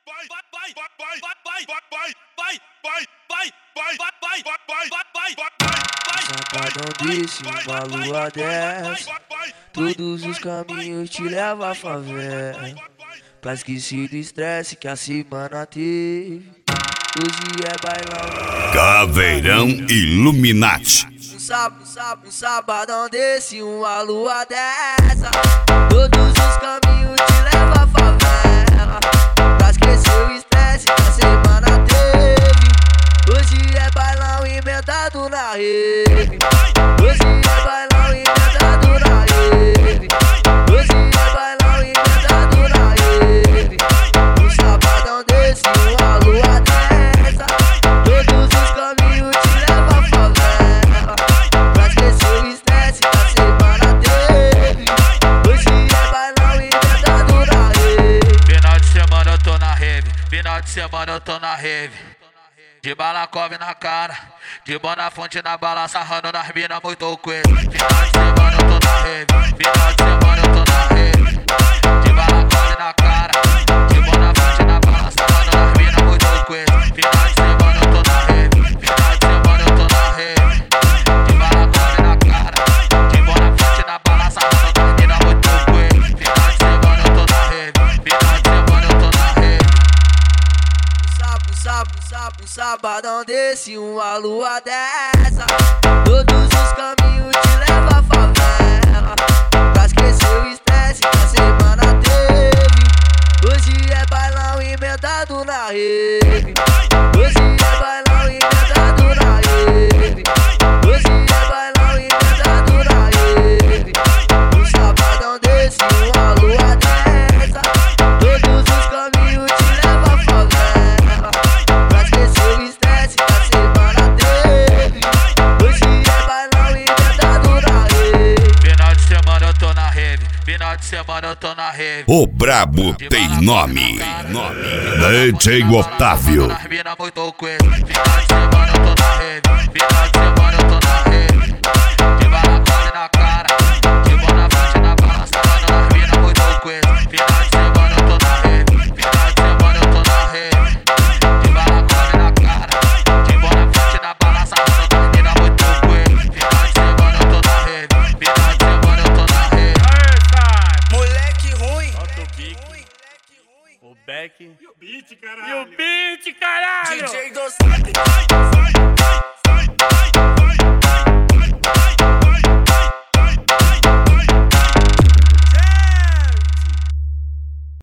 Sabadão desse, uma lua dessa, todos os caminhos te levam à favela, pra esquecer do estresse que a semana teve. Hoje é bailão, Caveirão Illuminati. Um sabadão desse, uma lua dessa, todos os caminhos te levam à favela, pra esquecer o estresse que a semana teve. Hoje é bailão emendado na rede. Hoje é bailão emendado na rede. Hoje é bailão emendado na rede. Um sabadão desse, uma lua dessa, todos os caminhos te levam à favela, pra esquecer o estresse que a semana teve. Hoje é bailão emendado na rede. Final de semana eu tô na rave, final de semana eu tô na rave. De balacove na cara, de bona fonte na bala, sarrando nas minas muito coelho. Final de semana eu tô na rave, final de semana eu tô na rave. De balacove na cara, de bona fonte na bala, sarrando nas minas muito coelho. Final de semana eu tô na rave, final de semana eu tô na reve. De balacove na cara, de bona fonte na bala, sarrando nas minas muito coelho. Final de semana eu tô na rave, final de semana eu tô na reve. Um sabadão desse, uma lua dessa, todos os caminhos te levam à favela, pra esquecer o estresse que a semana teve. Hoje é bailão emendado na rede. Hoje é bailão emendado na rede. Hoje é bailão emendado na rede. Um sabadão desse, uma lua dessa, todos os caminhos te levam à favela, pra esquecer o estresse que a semana teve. Hoje é bailão emendado na rede. Final de semana eu tô na rave, final de semana eu tô na rave. O brabo tem nome. DJ Otávio. Nas minas muito coelho. Final de semana eu tô na rave, final de semana eu tô na rave. De balacole na cara, de bona fonte na bala, sarrando nas minas muito coelho. Final de semana eu tô na rave, final de semana eu tô na rave. De balacole na cara, de bona fonte na bala, sarrando nas minas muito coelho. Final de semana eu tô na rave, final de semana eu tô na rave. Moleque ruim, O Beck E o beat, caralho. e o Beat, caralho! DJ Dos